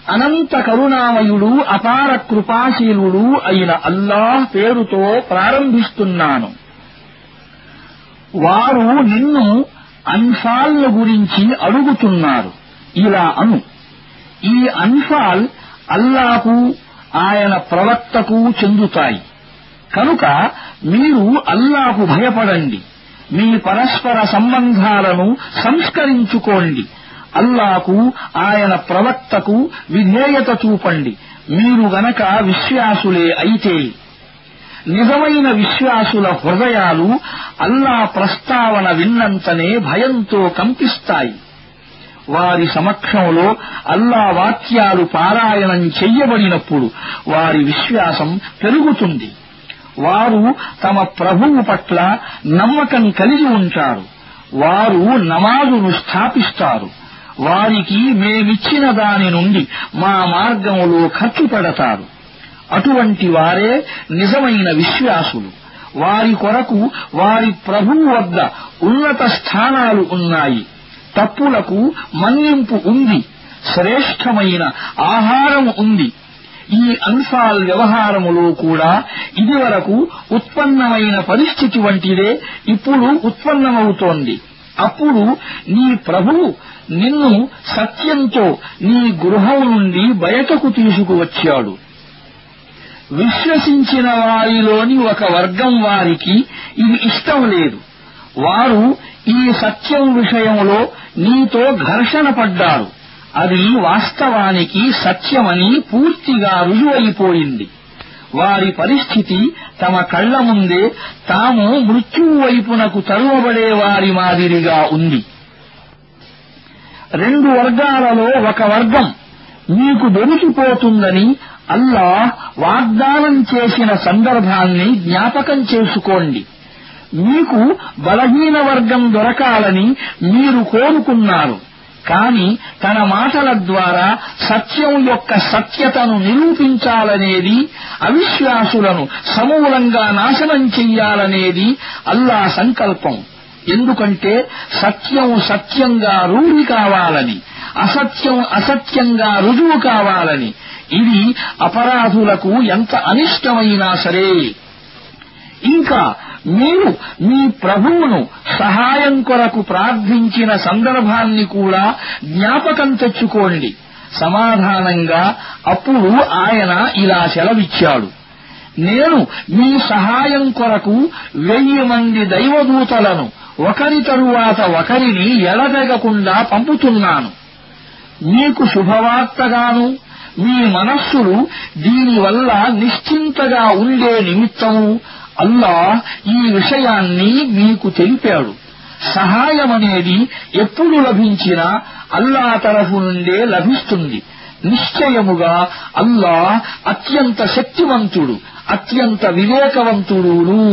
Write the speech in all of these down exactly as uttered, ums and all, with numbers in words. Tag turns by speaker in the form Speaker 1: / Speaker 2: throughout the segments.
Speaker 1: అనంత కరుణామయుడు అపార కృపాశీలుడు అయిన అల్లాహ్ పేరుతో ప్రారంభిస్తున్నాను. వారు నిన్ను అన్ఫాల్ గురించి అడుగుతున్నారు. ఇలా అను, ఈ అన్ఫాల్ అల్లాహకు ఆయన ప్రవక్తకు చెందుతాయి. కనుక మీరు అల్లాహకు భయపడండి, మీ పరస్పర సంబంధాలను సంస్కరించుకోండి, అల్లాహకు ఆయన ప్రవక్తకు విధేయత చూపండి, మీరు గనక విశ్వాసులే అయితే. నిజమైన విశ్వాసుల హృదయాలు అల్లా ప్రస్తావన విన్నంతనే భయంతో కంపిస్తాయి. వారి సమక్షంలో అల్లా వాక్యాలు పారాయణం చెయ్యబడినప్పుడు వారి విశ్వాసం పెరుగుతుంది. వారు తమ ప్రభువు పట్ల నమ్మకం కలిగి ఉంటారు. వారు నమాజును స్థాపిస్తారు. వారికి మేమిచ్చిన దాని నుండి మా మార్గంలో ఖర్చు పెడతారు. అటువంటి వారే నిజమైన విశ్వాసులు. వారి కొరకు వారి ప్రభువు వద్ద ఉన్నత స్థానాలు ఉన్నాయి. తప్పులకు మన్నింపు ఉంది. శ్రేష్టమైన ఆహారం ఉంది. ఈ అన్ఫాల్ వ్యవహారములో కూడా ఇదివరకు ఉత్పన్నమైన పరిస్థితి వంటిదే ఇప్పుడు ఉత్పన్నమవుతోంది. అప్పుడు నీ ప్రభువు నిన్ను సత్యంతో నీ గృహం నుండి బయటకు తీసుకువచ్చాడు. విశ్వసించిన వారిలోని ఒక వర్గం వారికి ఇది ఇష్టం లేదు. వారు ఈ సత్యం విషయంలో నీతో ఘర్షణ పడ్డారు. అది వాస్తవానికి సత్యమని పూర్తిగా రుజువైపోయింది. వారి పరిస్థితి తమ కళ్ల ముందే తాము మృత్యువు వైపునకు తరువబడే వారి మాదిరిగా ఉంది. రెండు వర్గాలలో ఒక వర్గం మీకు దొరికిపోతుందని అల్లాహ్ వాగ్దానం చేసిన సందర్భాన్ని జ్ఞాపకం చేసుకోండి. మీకు బలహీన వర్గం దొరకాలని మీరు కోరుకున్నారు. కాని తన మాటల ద్వారా సత్యం యొక్క సత్యతను నిరూపించాలనేది, అవిశ్వాసులను సమూలంగా నాశనం చెయ్యాలనేది అల్లాహ్ సంకల్పం. ఎందుకంటే సత్యం సత్యంగా రూఢి కావాలని, అసత్యం అసత్యంగా రుజువు కావాలని. ఇది అపరాధులకు ఎంత అనిష్టమైనా సరే. ఇంకా మీరు మీ ప్రభువును సహాయం కొరకు ప్రార్థించిన సందర్భాన్ని కూడా జ్ఞాపకం తెచ్చుకోండి. సమాధానంగా అప్పుడు ఆయన ఇలా సెలవిచ్చాడు, నేను మీ సహాయం కొరకు వెయ్యి మంది దైవదూతలను ఒకరి తరువాత ఒకరిని ఎడతెగకుండా పంపుతున్నాను. మీకు శుభవార్తగాను మీ మనస్సులు దీనివల్ల నిశ్చింతగా ఉండే నిమిత్తము అల్లాహ్ ఈ విషయాన్ని మీకు తెలిపాడు. సహాయమనేది ఎప్పుడు లభించినా అల్లాహ్ తరఫు నుండే లభిస్తుంది. నిశ్చయముగా అల్లాహ్ అత్యంత శక్తివంతుడు, అత్యంత వివేకవంతుడును.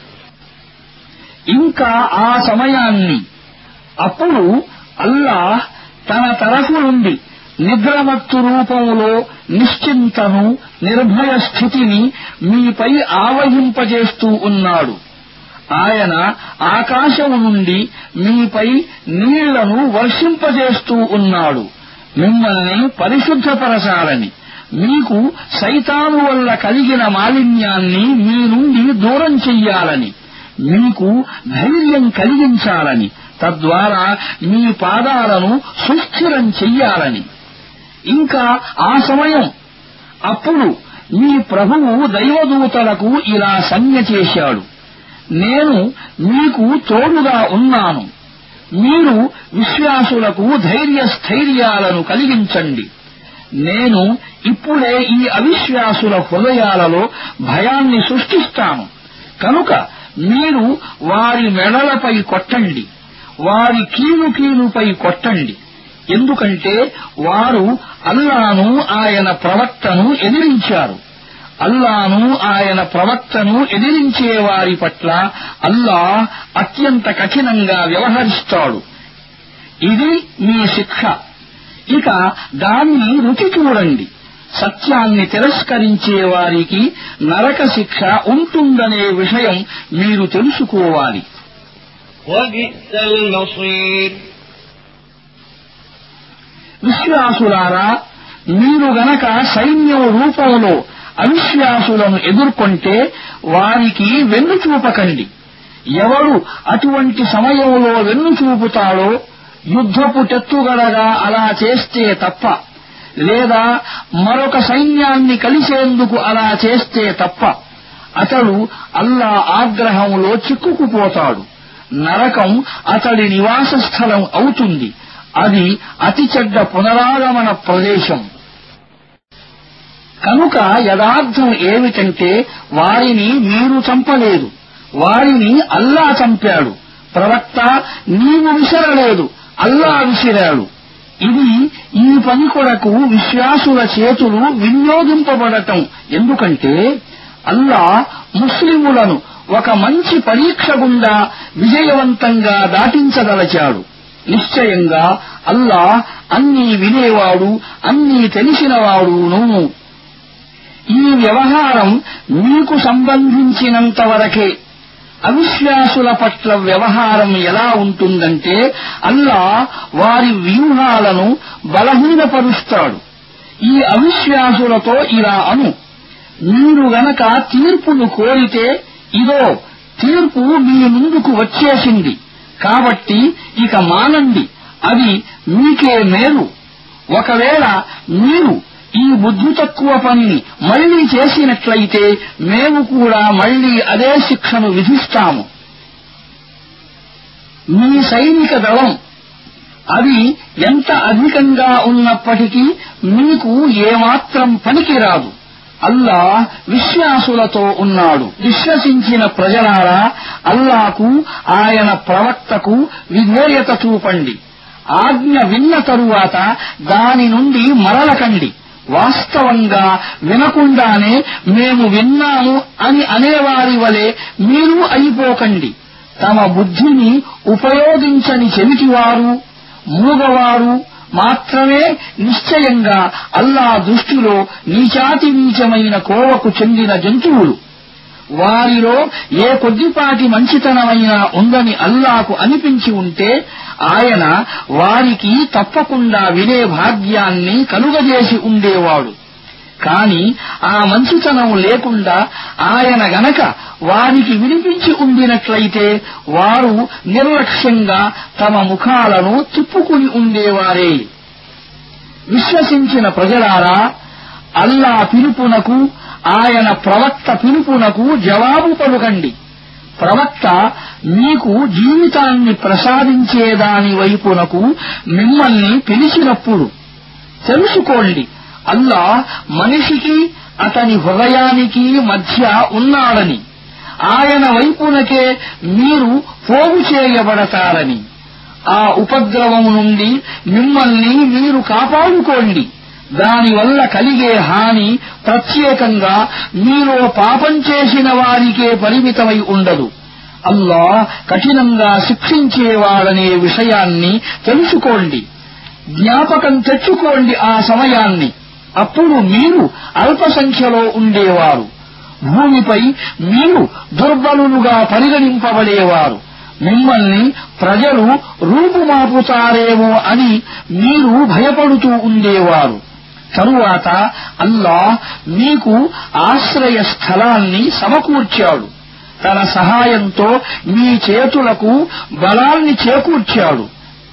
Speaker 1: ఇంకా ఆ సమయాన్ని అప్పుడు అల్లాహ్ తన తరఫు నుండి నిద్రమత్తు రూపంలో నిశ్చింతను, నిర్భయ స్థితిని మీపై ఆవహింపజేస్తూ ఉన్నాడు. ఆయన ఆకాశం నుండి మీపై నీళ్లను వర్షింపజేస్తూ ఉన్నాడు, మిమ్మల్ని పరిశుద్ధపరచాలని. మీకు సైతాను వల్ల కలిగిన మాలిన్యాన్ని మీ నుండి దూరం చెయ్యాలని, మీకు ధైర్యం కలిగించాలని, తద్వారా మీ పాదాలను సుస్థిరం చెయ్యాలని. ఇంకా ఆ సమయం అప్పుడు మీ ప్రభువు దైవదూతలకు ఇలా సంజ్ఞ చేశాడు, నేను మీకు తోడుగా ఉన్నాను. మీరు విశ్వాసులకు ధైర్యస్థైర్యాలను కలిగించండి. నేను ఇప్పుడే ఈ అవిశ్వాసుల హృదయాలలో భయాన్ని సృష్టిస్తాను. కనుక మీరు వారి మెడలపై కొట్టండి, వారి కీలు కీలుపై కొట్టండి. ఎందుకంటే వారు అల్లాను ఆయన ప్రవక్తను ఎదిరించారు. అల్లాను ఆయన ప్రవక్తను ఎదిరించే వారి పట్ల అల్లాహ్ అత్యంత కఠినంగా వ్యవహరిస్తాడు. ఇది మీ శిక్ష. ఇక దాన్ని రుచి చూడండి. సత్యాన్ని తిరస్కరించే వారికి నరక శిక్ష ఉంటుందనే విషయం మీరు తెలుసుకోవాలి. విశ్వాసులారా, మీరు గనక సైన్యం రూపంలో అవిశ్వాసులను ఎదుర్కొంటే వారికి వెన్ను చూపకండి. ఎవరు అటువంటి సమయంలో వెన్ను చూపుతాడో యుద్ధపు టెత్తుగడగా అలా చేస్తే తప్ప, లేదా మరొక సైన్యాన్ని కలిసేందుకు అలా చేస్తే తప్ప అతడు అల్లా ఆగ్రహంలో చిక్కుకుపోతాడు. నరకం అతడి నివాస స్థలం అవుతుంది. అది అతి చెడ్డ పునరాగమన ప్రదేశం. కనుక యథార్థం ఏమిటంటే వారిని మీరు చంపలేదు, వారిని అల్లా చంపాడు. ప్రవక్త నీవు విసరలేదు, అల్లా విసిరాడు. ఇది ఈ పని కొరకు విశ్వాసుల చేతులు వినియోగింపబడటం. ఎందుకంటే అల్లా ముస్లిములను ఒక మంచి పరీక్ష గుండా విజయవంతంగా దాటించదలచాడు. నిశ్చయంగా అల్లా అన్నీ వినేవాడు, అన్నీ తెలిసినవాడును. ఈ వ్యవహారం మీకు సంబంధించినంత వరకే. అవిశ్వాసుల పట్ల వ్యవహారం ఎలా ఉంటుందంటే అల్లా వారి వ్యూహాలను బలహీనపరుస్తాడు. ఈ అవిశ్వాసులతో ఇలా అను, మీరు గనక తీర్పును కోరితే ఇదో తీర్పు మీ ముందుకు వచ్చేసింది, కాబట్టి ఇక మానండి, అది మీకే మేలు. ఒకవేళ మీరు ఈ బుద్ధి తక్కువ పనిని మళ్లీ చేసినట్లయితే మేము కూడా మళ్లీ అదే శిక్షను విధిస్తాము. మీ సైనిక దళం అది ఎంత అధికంగా ఉన్నప్పటికీ మీకు ఏమాత్రం పనికిరాదు. అల్లా విశ్వాసులతో ఉన్నాడు. విశ్వసించిన ప్రజలారా, అల్లాకు ఆయన ప్రవక్తకు విధేయత చూపండి. ఆజ్ఞ విన్న తరువాత దాని నుండి మరలకండి. వాస్తవంగా వినకుండానే మేము విన్నాము అని అనేవారి వలె మీరు అయిపోకండి. తమ బుద్ధిని ఉపయోగించని చెవిటివారు, మూగవారు మాత్రమే నిశ్చయంగా అల్లా దృష్టిలో నీచాతి నీచమైన కోవకు చెందిన జంతువులు. వారిలో ఏ కొద్దిపాటి మంచితనమైనా ఉందని అల్లాకు అనిపించి ఉంటే ఆయన వారికి తప్పకుండా వినే భాగ్యాన్ని కలుగజేసి ఉండేవాడు. కాని ఆ మంచితనం లేకుండా ఆయన గనక వారికి వినిపించి ఉండినట్లయితే వారు నిర్లక్ష్యంగా తమ ముఖాలను తిప్పుకుని ఉండేవారే. విశ్వసించిన ప్రజలారా, అల్లా పిలుపునకు ఆయన ప్రవక్త పిలుపునకు జవాబు పలుకండి. ప్రవక్త మీకు జీవితాన్ని ప్రసాదించేదాని వైపునకు మిమ్మల్ని పిలిచినప్పుడు తెలుసుకోండి, అల్లా మనిషికి అతని హృదయానికి మధ్య ఉన్నాడని, ఆయన వైపునకే మీరు పోగు చేయబడతారని. ఆ ఉపద్రవం నుండి మిమ్మల్ని మీరు కాపాడుకోండి. దానివల్ల కలిగే హాని ప్రత్యేకంగా మీలో పాపం చేసిన వారికే పరిమితమై ఉండదు. అల్లా కఠినంగా శిక్షించేవాడనే విషయాన్ని తెలుసుకోండి. జ్ఞాపకం తెచ్చుకోండి ఆ సమయాన్ని. అప్పుడు మీరు అల్పసంఖ్యలో ఉండేవారు. భూమిపై మీరు దుర్బలులుగా పరిగణింపబడేవారు. మిమ్మల్ని ప్రజలు రూపుమాపుతారేమో అని మీరు భయపడుతూ ఉండేవారు. తరువాత అల్లాహ్ మీకు ఆశ్రయ స్థలాన్ని సమకూర్చాడు. తన సహాయంతో మీ చేతులకు బలాన్ని చేకూర్చాడు.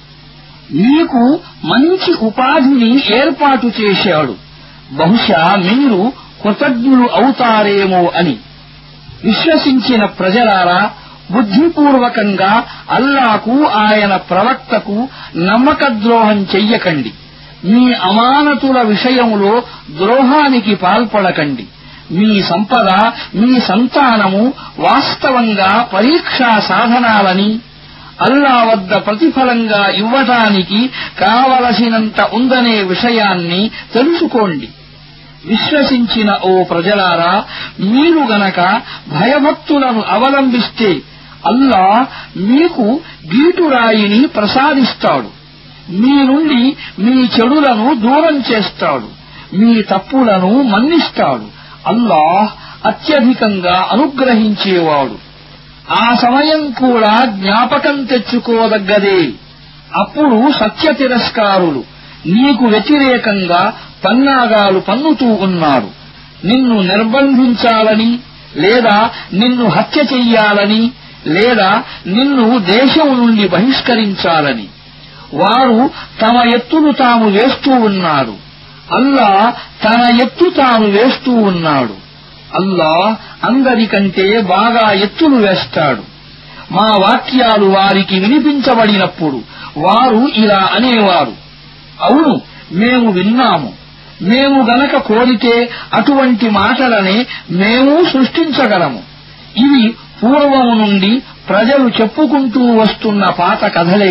Speaker 1: మీకు మంచి ఉపాధిని ఏర్పాటు చేశాడు. బహుశా మీరు కృతజ్ఞులు అవుతారేమో అని. విశ్వసించిన ప్రజలారా, బుద్ధిపూర్వకంగా అల్లాకు ఆయన ప్రవక్తకు నమ్మకద్రోహం చెయ్యకండి. మీ అమానతుల విషయంలో ద్రోహానికి పాల్పడకండి. మీ సంపద, మీ సంతానము వాస్తవంగా పరీక్షా సాధనాలని, అల్లా వద్ద ప్రతిఫలంగా ఇవ్వటానికి కావలసినంత ఉందనే విషయాన్ని తెలుసుకోండి. విశ్వసించిన ఓ ప్రజలారా, మీరు గనక భయభక్తులను అవలంబిస్తే అల్లా మీకు గీటురాయిని ప్రసాదిస్తాడు. మీ నుండి మీ చెడులను దూరం చేస్తాడు. మీ తప్పులను మన్నిస్తాడు. అల్లాహ్ అత్యధికంగా అనుగ్రహించేవాడు. ఆ సమయం కూడా జ్ఞాపకం తెచ్చుకోదగ్గదే. అప్పుడు సత్య తిరస్కారులు నీకు వ్యతిరేకంగా పన్నాగాలు పన్నుతూ ఉన్నారు. నిన్ను నిర్బంధించాలని, లేదా నిన్ను హత్య చెయ్యాలని, లేదా నిన్ను దేశం నుండి బహిష్కరించాలని వారు తమ ఎత్తులు తాము వేస్తూ ఉన్నారు. అల్లాహ్ తన ఎత్తు తాను వేస్తూ ఉన్నాడు. అల్లాహ్ అందరికంటే బాగా ఎత్తులు వేస్తాడు. మా వాక్యాలు వారికి వినిపించబడినప్పుడు వారు ఇలా అనేవారు, అవును మేము విన్నాము, మేము గనక కోరితే అటువంటి మాటలనే మేము సృష్టించగలము. ఇవి పూర్వము నుండి ప్రజలు చెప్పుకుంటూ వస్తున్న పాత కథలే.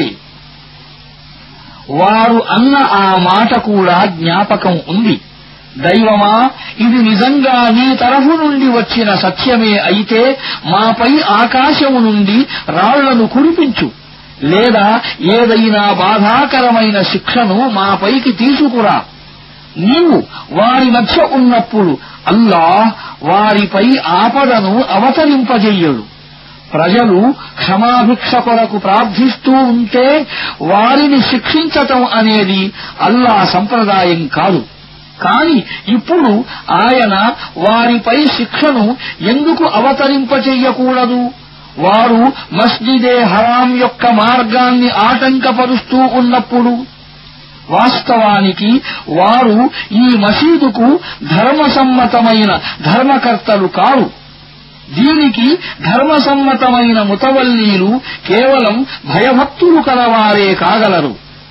Speaker 1: వారు అన్న ఆ మాట కూడా జ్ఞాపకం ఉంది. దైవమా, ఇది నిజంగా నీ తరఫు నుండి వచ్చిన సత్యమే అయితే మాపై ఆకాశము నుండి రాళ్లను కురిపించు, లేదా ఏదైనా బాధాకరమైన శిక్షను మాపైకి తీసుకురా. నీవు వారి మధ్య ఉన్నప్పుడు అల్లాహ్ వారిపై ఆపదను అవతరింపజెయ్యడు. ప్రజలు క్షమాభిక్ష కొరకు ప్రార్థిస్తూ ఉంటే వారిని శిక్షించటం అనేది అల్లాహ్ సంప్రదాయం కాదు. కాని ఇప్పుడు ఆయన వారిపై శిక్షను ఎందుకు అవతరింపచెయ్యకూడదు? వారు మస్జిదే హరాం యొక్క మార్గాన్ని ఆటంకపరుస్తూ ఉన్నప్పుడు. వాస్తవానికి వారు ఈ మసీదుకు ధర్మసమ్మతమైన ధర్మకర్తలు కారు. దీనికి ధర్మసమ్మతమైన ముతవల్లీలు కేవలం భయభక్తులు కలవారే కాగలరు.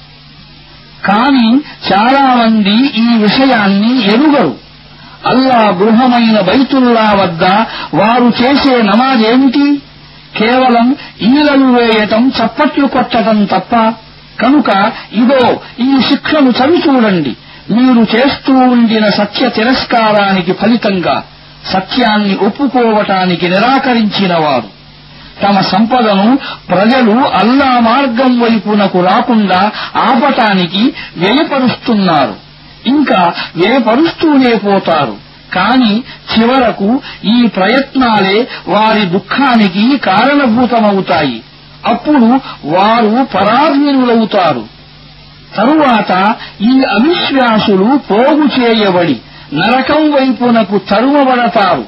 Speaker 1: కాని చాలా మంది ఈ విషయాన్ని ఎరుగరు. అల్లాహ్ గృహమైన బైతుల్లా వద్ద వారు చేసే నమాజేమిటి? కేవలం ఈలలు వేయటం, చప్పట్లు కొట్టడం తప్ప. కనుక ఇదో ఈ శిక్షను చవిచూడండి, మీరు చేస్తూ ఉండిన సత్య తిరస్కారానికి ఫలితంగా. సత్యాన్ని ఒప్పుకోవటానికి నిరాకరించిన వారు తమ సంపదను ప్రజలు అల్లా మార్గం వైపునకు రాకుండా ఆపటానికి వ్యయపరుస్తున్నారు. ఇంకా వ్యయపరుస్తూనే పోతారు. కాని చివరకు ఈ ప్రయత్నాలే వారి దుఃఖానికి కారణభూతమవుతాయి. అప్పుడు వారు పరాధీనులవుతారు. తరువాత ఈ అవిశ్వాసులు పోగు చేయబడి నరకం వైపునకు తరుమబడతారు.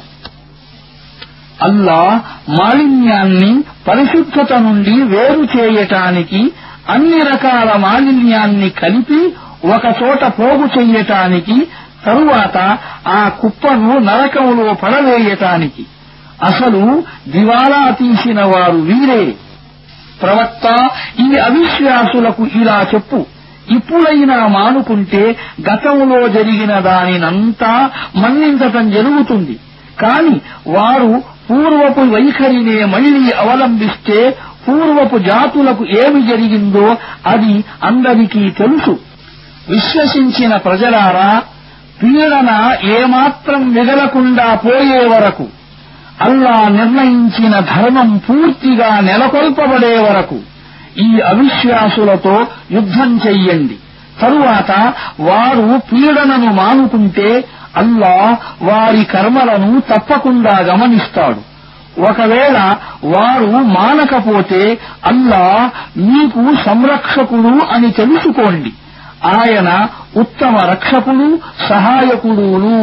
Speaker 1: అల్లాహ్ మాలిన్యాన్ని పరిశుద్ధత నుండి వేరు చేయటానికి, అన్ని రకాల మాలిన్యాన్ని కలిపి ఒకచోట పోగు చెయ్యటానికి, తరువాత ఆ కుప్పను నరకంలో పడవేయటానికి అసలు దివాలా తీసిన వారు వీరే. ప్రవక్త, ఈ అవిశ్వాసులకు ఇలా చెప్పు, ఇప్పుడైనా మానుకుంటే గతంలో జరిగిన దానినంతా మన్నించటం జరుగుతుంది. కాని వారు పూర్వపు వైఖరినే మళ్లీ అవలంబిస్తే పూర్వపు జాతులకు ఏమి జరిగిందో అది అందరికీ తెలుసు. విశ్వసించిన ప్రజలారా, పీడన ఏమాత్రం మిగలకుండా పోయే వరకు, అల్లాహ్ నిర్ణయించిన ధర్మం పూర్తిగా నెలకొల్పబడే వరకు ఈ అవిశ్వాసులతో యుద్ధం చెయ్యండి. తరువాత వారు పీడనను మానుకుంటే అల్లాహ్ వారి కర్మలను తప్పకుండా గమనిస్తాడు. ఒకవేళ వారు మానకపోతే అల్లాహ్ మీకు సంరక్షకుడు అని తెలుసుకోండి. ఆయన ఉత్తమ రక్షకుడు, సహాయకుడును.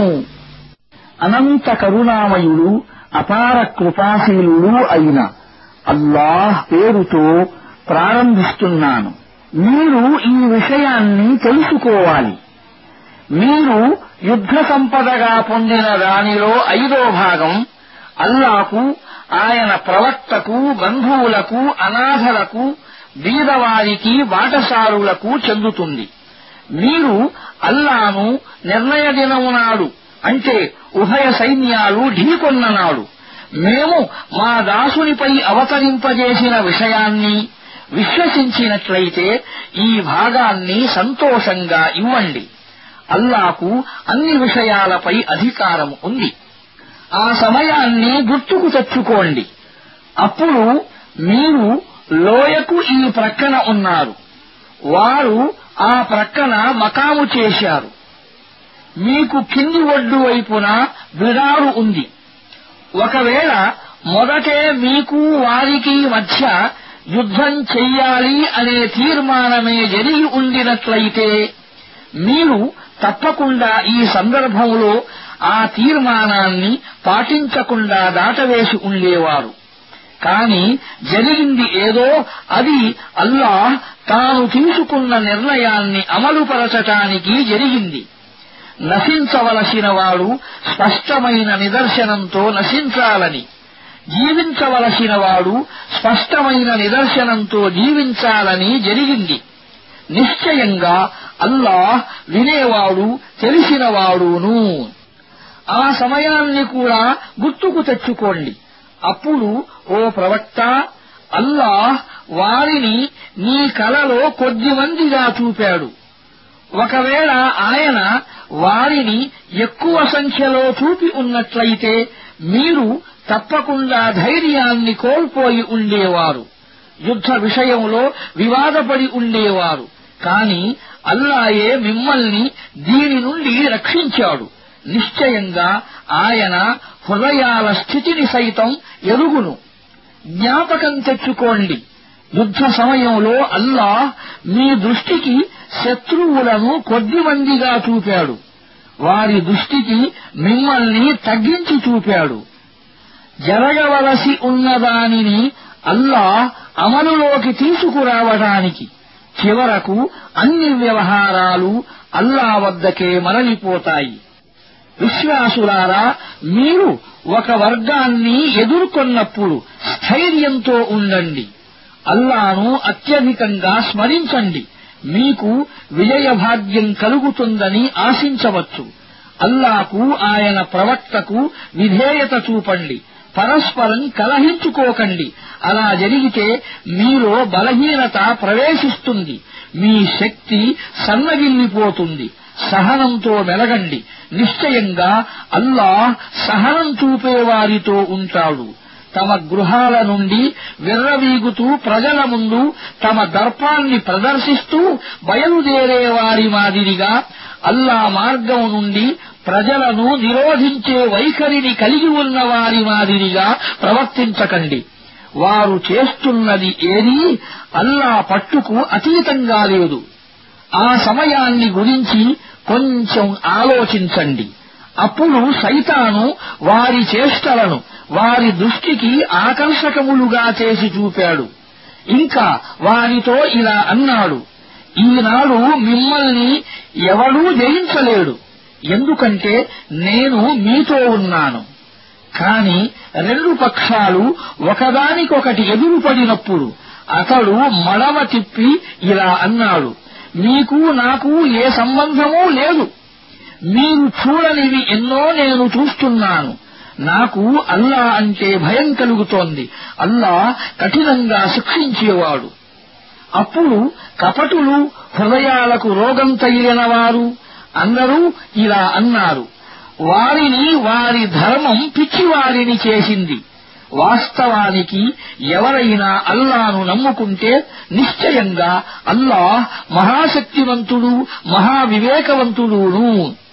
Speaker 1: అనంత కరుణామయుడు, అపార కృపాశీలుడు అయిన అల్లాహ్ పేరుతో ప్రారంభిస్తున్నాను. మీరు ఈ విషయాన్ని తెలుసుకోవాలి. మీరు యుద్ధ సంపదగా పొందిన దానిలో ఐదో భాగం అల్లాహకు, ఆయన ప్రవక్తకు, బంధువులకు, అనాథలకు, బీదవారికి, బాటసారులకు చెందుతుంది. మీరు అల్లాను నిర్ణయ దినము నాడు, అంటే ఉభయ సైన్యాలు ఢీకొన్న నాడు, మేము మా దాసునిపై అవతరింపజేసిన విషయాన్ని విశ్వసించినట్లయితే ఈ భాగాన్ని సంతోషంగా ఇవ్వండి. అల్లాకు అన్ని విషయాలపై అధికారం ఉంది. ఆ సమయాన్ని గుర్తుకు తెచ్చుకోండి. అప్పుడు మీరు లోయకు ఈ ప్రక్కన ఉన్నారు. వారు ఆ ప్రక్కన మకాము చేశారు. మీకు కింది ఒడ్డు వైపున బిడారు ఉంది. ఒకవేళ మొదటే మీకు వారికి మధ్య యుద్ధం చెయ్యాలి అనే తీర్మానమే జరిగి ఉండినట్లయితే మీరు తప్పకుండా ఈ సందర్భంలో ఆ తీర్మానాన్ని పాటించకుండా దాటవేసి ఉండేవారు. కాని జరిగింది ఏదో అది అల్లాహ్ తాను తీసుకున్న నిర్ణయాన్ని అమలుపరచటానికి జరిగింది. నశించవలసిన వాడు స్పష్టమైన నిదర్శనంతో నశించాలని, జీవించవలసిన వాడు స్పష్టమైన నిదర్శనంతో జీవించాలని జరిగింది. నిశ్చయంగా అల్లాహ్ వినేవాడు, తెలిసినవాడును. ఆ సమయాన్ని కూడా గుర్తుకు తెచ్చుకోండి. అప్పుడు ఓ ప్రవక్త, అల్లాహ్ వారిని నీ కలలో కొద్దిమందిగా చూపాడు. ఒకవేళ ఆయన వారిని ఎక్కువ సంఖ్యలో చూపి ఉన్నట్లయితే మీరు తప్పకుండా ధైర్యాన్ని కోల్పోయి ఉండేవారు, యుద్ధ విషయంలో వివాదపడి ఉండేవారు. కాని అల్లాయే మిమ్మల్ని దీని నుండి రక్షించాడు. నిశ్చయంగా ఆయన హృదయాల స్థితిని సైతం ఎరుగును. జ్ఞాపకం తెచ్చుకోండి, యుద్ధ సమయంలో అల్లాహ్ మీ దృష్టికి శత్రువులను కొద్దిమందిగా చూపాడు, వారి దృష్టికి మిమ్మల్ని తగ్గించి చూపాడు. జరగవలసి ఉన్నదానిని అల్లాహ్ అమలులోకి తీసుకురావడానికి చివరకు అన్ని వ్యవహారాలు అల్లాహ్ వద్దకే మరలిపోతాయి. విశ్వాసులారా, మీరు ఒక వర్గాన్ని ఎదుర్కొన్నప్పుడు స్థైర్యంతో ఉండండి. అల్లాను అత్యధికంగా స్మరించండి. మీకు విజయభాగ్యం కలుగుతుందని ఆశించవచ్చు. అల్లాకు, ఆయన ప్రవక్తకు విధేయత చూపండి. పరస్పరం కలహించుకోకండి. అలా జరిగితే మీలో బలహీనత ప్రవేశిస్తుంది, మీ శక్తి సన్నగిల్లిపోతుంది. సహనంతో మెలగండి. నిశ్చయంగా అల్లాహ్ సహనం చూపేవారితో ఉంటాడు. తమ గృహాల నుండి విర్రవీగుతూ ప్రజల ముందు తమ దర్పాన్ని ప్రదర్శిస్తూ బయలుదేరేవారి మాదిరిగా అల్లా మార్గం నుండి ప్రజలను నిరోధించే వైఖరిని కలిగి ఉన్న వారి మాదిరిగా ప్రవర్తించకండి. వారు చేస్తున్నది ఏదీ అల్లా పట్టుకు అతీతంగా లేదు. ఆ సమయాన్ని గురించి కొంచెం ఆలోచించండి. అప్పుడు సైతాను వారి చేష్టలను వారి దృష్టికి ఆకర్షకములుగా చేసి చూపాడు. ఇంకా వారితో ఇలా అన్నాడు, ఈనాడు మిమ్మల్ని ఎవడూ జయించలేడు, ఎందుకంటే నేను మీతో ఉన్నాను. కాని రెండు పక్షాలు ఒకదానికొకటి ఎదురుపడినప్పుడు అతడు మడమ తిప్పి ఇలా అన్నాడు, మీకు నాకు ఏ సంబంధమూ లేదు. మీరు చూడనివి ఎన్నో నేను చూస్తున్నాను. నాకు అల్లా అంటే భయం కలుగుతోంది. అల్లా కఠినంగా శిక్షించేవాడు. అప్పుడు కపటులు, హృదయాలకు రోగం తగిలిన వారు అందరూ ఇలా అన్నారు, వారిని వారి ధర్మం పిచ్చివారిని చేసింది. వాస్తవానికి ఎవరైనా అల్లాను నమ్ముకుంటే నిశ్చయంగా అల్లాహ్ మహాశక్తివంతుడు, మహావివేకవంతుడును.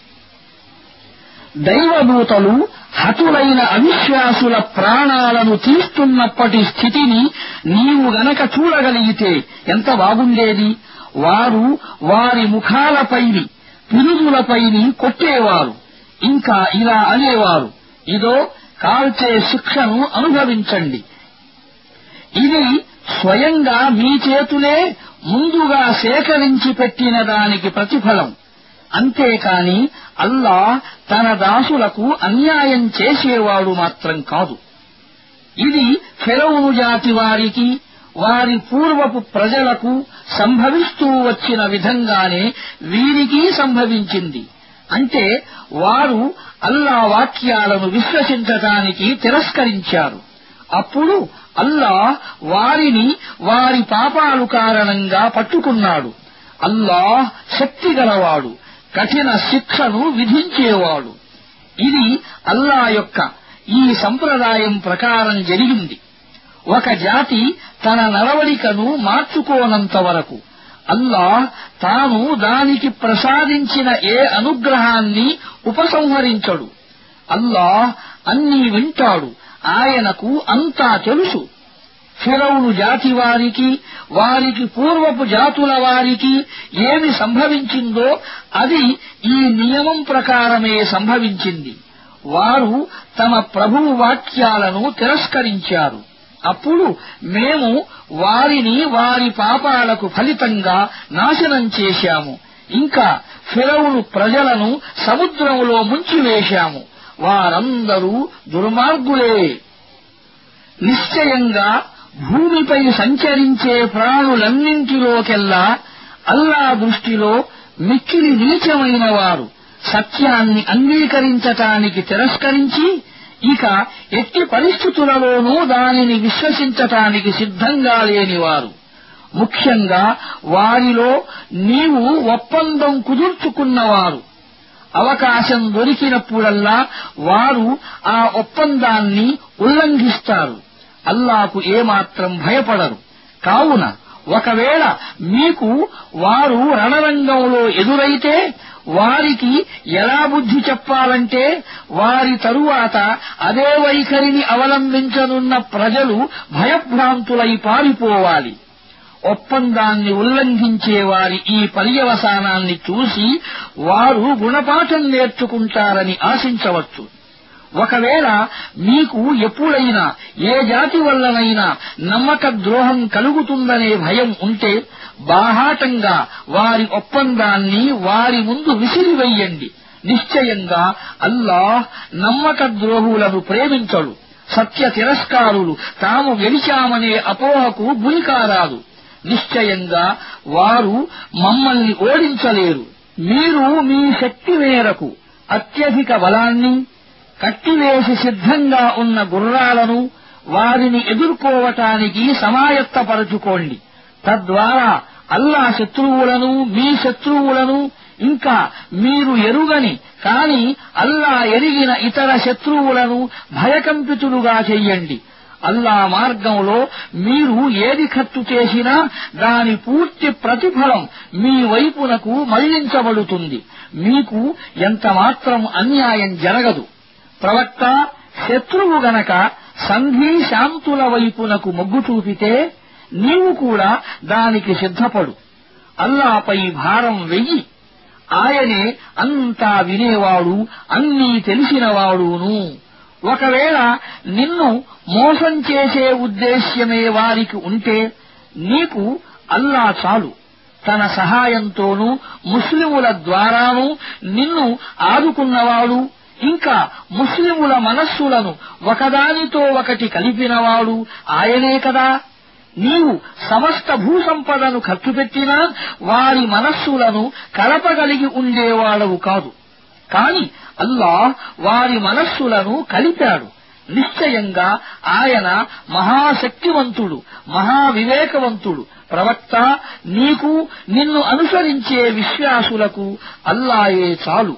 Speaker 1: దైవదూతలు హతులైన అవిశ్వాసుల ప్రాణాలను తీస్తున్నప్పటి స్థితిని నీవు గనక చూడగలిగితే ఎంత బాగుండేది. వారు వారి ముఖాలపైని, పిరుదులపైని కొట్టేవారు. ఇంకా ఇలా అనేవారు, ఇదో కాల్చే శిక్షను అనుభవించండి. ఇది స్వయంగా మీ చేతులే ముందుగా సేకరించి పెట్టిన దానికి ప్రతిఫలం. అంతేకాని అల్లాహ్ తన దాసులకు అన్యాయం చేసేవాడు మాత్రం కాదు. ఇది ఫిరౌను జాతి వారికి, వారి పూర్వపు ప్రజలకు సంభవిస్తూ వచ్చిన విధంగానే వీరికి సంభవించింది. అంటే వారు అల్లా వాక్యాలను విశ్వసించటానికి తిరస్కరించారు. అప్పుడు అల్లాహ్ వారిని వారి పాపాలు కారణంగా పట్టుకున్నాడు. అల్లాహ్ శక్తిగలవాడు, కఠిన శిక్షను విధించేవాడు. ఇది అల్లా యొక్క ఈ సంప్రదాయం ప్రకారం జరిగింది. ఒక జాతి తన నడవడికను మార్చుకోనంత వరకు అల్లాహ్ తాను దానికి ప్రసాదించిన ఏ అనుగ్రహాన్ని ఉపసంహరించడు. అల్లాహ్ అన్నీ వింటాడు, ఆయనకు అంతా తెలుసు. ఫిరౌను జాతి వారికి వారికి పూర్వపు జాతుల వారికి ఏమి సంభవించిందో అది ఈ నియమం ప్రకారమే సంభవించింది. వారు తమ ప్రభువు వాక్యాలను తిరస్కరించారు. అప్పుడు మేము వారిని వారి పాపాలకు ఫలితంగా నాశనం చేశాము. ఇంకా ఫిరౌను ప్రజలను సముద్రంలో ముంచివేశాము. వారందరూ దుర్మార్గులే. నిశ్చయంగా భూమిపై సంచరించే ప్రాణులన్నింటిలోకెల్లా అల్లా దృష్టిలో మిక్కిలి నీచమైన వారు సత్యాన్ని అంగీకరించటానికి తిరస్కరించి ఇక ఎట్టి పరిస్థితులలోనూ దానిని విశ్వసించటానికి సిద్ధంగా లేనివారు. ముఖ్యంగా వారిలో నీవు ఒప్పందం కుదుర్చుకున్నవారు. అవకాశం దొరికినప్పుడల్లా వారు ఆ ఒప్పందాన్ని ఉల్లంఘిస్తారు. అల్లాకు ఏమాత్రం భయపడరు. కావున ఒకవేళ మీకు వారు రణరంగంలో ఎదురైతే వారికి ఎలా బుద్ధి చెప్పాలంటే వారి తరువాత అదే వైఖరిని అవలంబించనున్న ప్రజలు భయభ్రాంతులై పారిపోవాలి. ఒప్పందాన్ని ఉల్లంఘించే వారి ఈ పర్యవసానాన్ని చూసి వారు గుణపాఠం నేర్చుకుంటారని ఆశించవచ్చు. ఒకవేళ మీకు ఎప్పుడైనా ఏ జాతి వల్లనైనా నమ్మక ద్రోహం కలుగుతుందనే భయం ఉంటే బాహాటంగా వారి ఒప్పందాన్ని వారి ముందు విసిరివెయ్యండి. నిశ్చయంగా అల్లాహ్ నమ్మక ద్రోహులను ప్రేమించడు. సత్య తిరస్కారులు తాము గెలిచామనే అపోహకు గురికారాదు. నిశ్చయంగా వారు మమ్మల్ని ఓడించలేరు. మీరు మీ శక్తి మేరకు అత్యధిక బలాన్ని కట్టివేసి సిద్ధంగా ఉన్న గుర్రాలను వారిని ఎదుర్కోవటానికి సమాయత్తపరచుకోండి. తద్వారా అల్లా శత్రువులను మీ శత్రువులను ఇంకా మీరు ఎరుగని కాని అల్లా ఎరిగిన ఇతర శత్రువులను భయకంపితులుగా చెయ్యండి. అల్లా మార్గంలో మీరు ఏది ఖర్చు చేసినా దాని పూర్తి ప్రతిఫలం మీ వైపునకు మళ్లించబడుతుంది. మీకు ఎంతమాత్రం అన్యాయం జరగదు. ప్రవక్త శత్రువు గనక సంధి శాంతుల వైపునకు మొగ్గు చూపితే నీవు కూడా దానికి సిద్ధపడు. అల్లాపై భారం వెయ్యి. ఆయనే అంతా వినేవాడు, అన్నీ తెలిసినవాడును. ఒకవేళ నిన్ను మోసం చేసే ఉద్దేశ్యమే వారికి ఉంటే నీకు అల్లా చాలు. తన సహాయంతోనూ ముస్లిముల ద్వారానూ నిన్ను ఆదుకున్నవాడు, ఇంకా ముస్లిముల మనస్సులను ఒకదానితో ఒకటి కలిపినవాడు ఆయనే కదా. నీవు సమస్త భూసంపదను ఖర్చు పెట్టినా వారి మనస్సులను కలపగలిగి ఉండేవాడవు కాదు. కాని అల్లాహ్ వారి మనస్సులను కలిపాడు. నిశ్చయంగా ఆయన మహాశక్తివంతుడు, మహావివేకవంతుడు. ప్రవక్త, నీకు నిన్ను అనుసరించే విశ్వాసులకు అల్లాయే చాలు.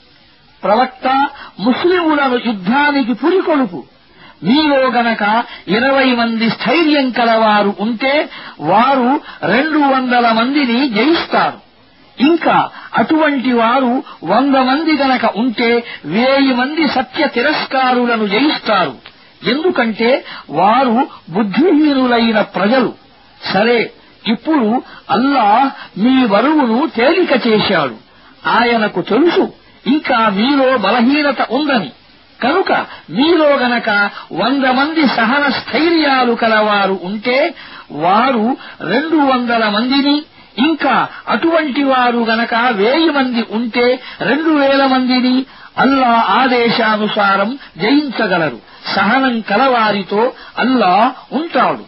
Speaker 1: ప్రవక్త, ముస్లిములను యుద్ధానికి పురికొలుపు. మీలో గనక ఇరవై మంది స్థైర్యం కలవారు ఉంటే వారు రెండు వందల మందిని జయిస్తారు. ఇంకా అటువంటి వారు వంద మంది గనక ఉంటే వేయి మంది సత్య తిరస్కారులను జయిస్తారు. ఎందుకంటే వారు బుద్ధిహీనులైన ప్రజలు. సరే, ఇప్పుడు అల్లాహ్ మీ బరువును తేలిక చేశాడు. ఆయనకు తెలుసు ఇంకా మీలో బలహీనత ఉందని. కనుక మీలో గనక వంద మంది సహన స్థైర్యాలు కలవారు ఉంటే వారు రెండు వందల మందిని, ఇంకా అటువంటి వారు గనక వేయి మంది ఉంటే రెండు వేల మందిని అల్లా ఆదేశానుసారం జయించగలరు. సహనం కలవారితో అల్లా ఉంటాడు.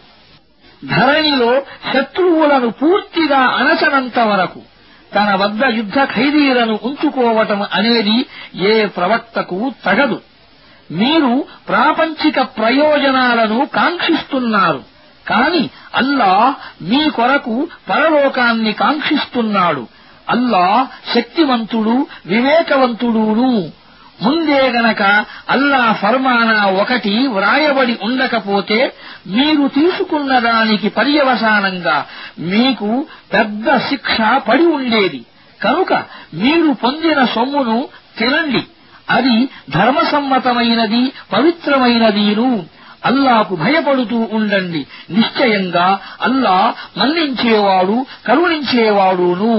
Speaker 1: ధరణిలో శత్రువులను పూర్తిగా అణచనంత వరకు తన వద్ద యుద్ధ ఖైదీలను ఉంచుకోవటం అనేది ఏ ప్రవక్తకు తగదు. మీరు ప్రాపంచిక ప్రయోజనాలను కాంక్షిస్తున్నారు, కాని అల్లాహ్ మీ కొరకు పరలోకాన్ని కాంక్షిస్తున్నాడు. అల్లాహ్ శక్తివంతుడు, వివేకవంతుడును. ముందే గనక అల్లా ఫర్మానా ఒకటి వ్రాయబడి ఉండకపోతే మీరు తీసుకున్న దానికి పర్యవసానంగా మీకు పెద్ద శిక్ష పడి ఉండేది. కనుక మీరు పొందిన సొమ్మును తినండి. అది ధర్మసమ్మతమైనది, పవిత్రమైనదీను. అల్లాకు భయపడుతూ ఉండండి. నిశ్చయంగా అల్లా మన్నించేవాడు కరుణించేవాడును.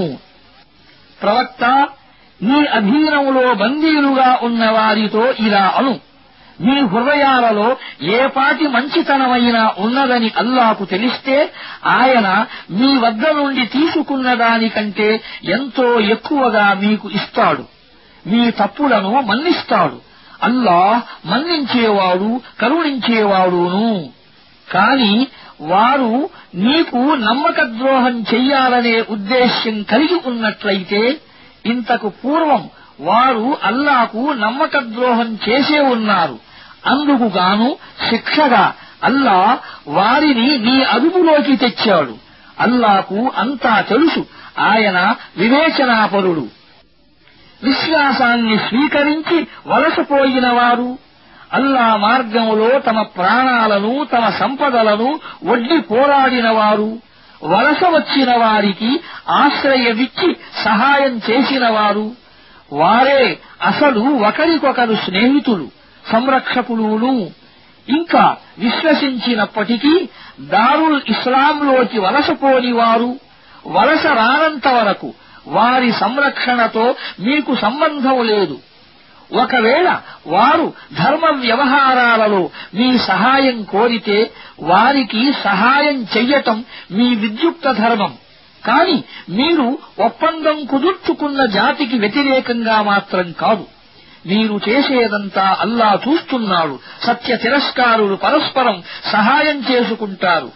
Speaker 1: ప్రవక్త, నీ అధీనంలో బందీలుగా ఉన్న వారితో ఇలా అను: మీ హృదయాలలో ఏపాటి మంచితనమైనా ఉన్నదని అల్లాకు తెలిస్తే ఆయన మీ వద్ద నుండి తీసుకున్న దానికంటే ఎంతో ఎక్కువగా మీకు ఇస్తాడు. మీ తప్పులను మన్నిస్తాడు. అల్లాహ్ మన్నించేవాడు కరుణించేవాడును. కాని వారు నీకు నమ్మక ద్రోహం చెయ్యాలనే ఉద్దేశ్యం కలిగి ఉన్నట్లయితే ఇంతకు పూర్వం వారు అల్లాకు నమ్మక ద్రోహం చేసే ఉన్నారు. అందుకు గాను శిక్షగా అల్లా వారిని నీ అదుపులోకి తెచ్చాడు. అల్లాకు అంతా తెలుసు. ఆయన వివేచనాపరుడు. విశ్వాసాన్ని స్వీకరించి వలసపోయిన వారు, అల్లా మార్గంలో తమ ప్రాణాలను తమ సంపదలను ఒడ్డి పోరాడిన వారు, వలస వచ్చిన వారికి ఆశ్రయమిచ్చి సహాయం చేసిన వారు, వారే అసలు ఒకరికొకరు స్నేహితులు సంరక్షకులును. ఇంకా విశ్వసించినప్పటికీ దారుల్ ఇస్లాంలోకి వలసపోని వారు వలస రానంత వరకు వారి సంరక్షణతో మీకు సంబంధం లేదు. ఒకవేళ వారు ధర్మ వ్యవహారాలలో మీ సహాయం కోరితే వారికి సహాయం చెయ్యటం మీ విద్యుక్త ధర్మం. కాని మీరు ఒప్పందం కుదుర్చుకున్న జాతికి వ్యతిరేకంగా మాత్రం కాదు. మీరు చేసేదంతా అల్లా చూస్తున్నాడు. సత్య తిరస్కారులు పరస్పరం సహాయం చేసుకుంటారు.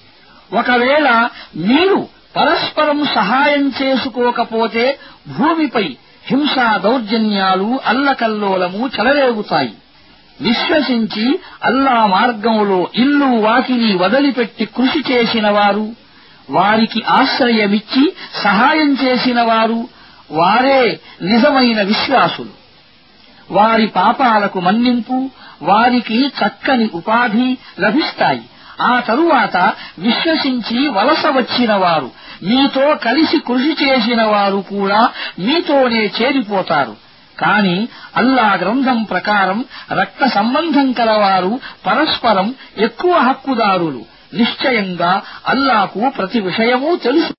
Speaker 1: ఒకవేళ మీరు పరస్పరం సహాయం చేసుకోకపోతే భూమిపై హింసా దౌర్జన్యాలు అల్లకల్లోలము చెలరేగుతాయి. విశ్వసించి అల్లా మార్గంలో ఇల్లు వాకిలి వదిలిపెట్టి కృషి చేసిన వారు, వారికి ఆశ్రయమిచ్చి సహాయం చేసిన వారు, వారే నిజమైన విశ్వాసులు. వారి పాపాలకు మన్నింపు, వారికి చక్కని ఉపాధి లభిస్తాయి. ఆ తరువాత విశ్వసించి వలస వచ్చిన వారు, మీతో కలిసి కృషి చేసిన వారు కూడా మీతోనే చేరిపోతారు. కాని అల్లా గ్రంథం ప్రకారం రక్త సంబంధం కలవారు పరస్పరం ఎక్కువ హక్కుదారులు. నిశ్చయంగా అల్లాకు ప్రతి విషయమూ తెలుసు.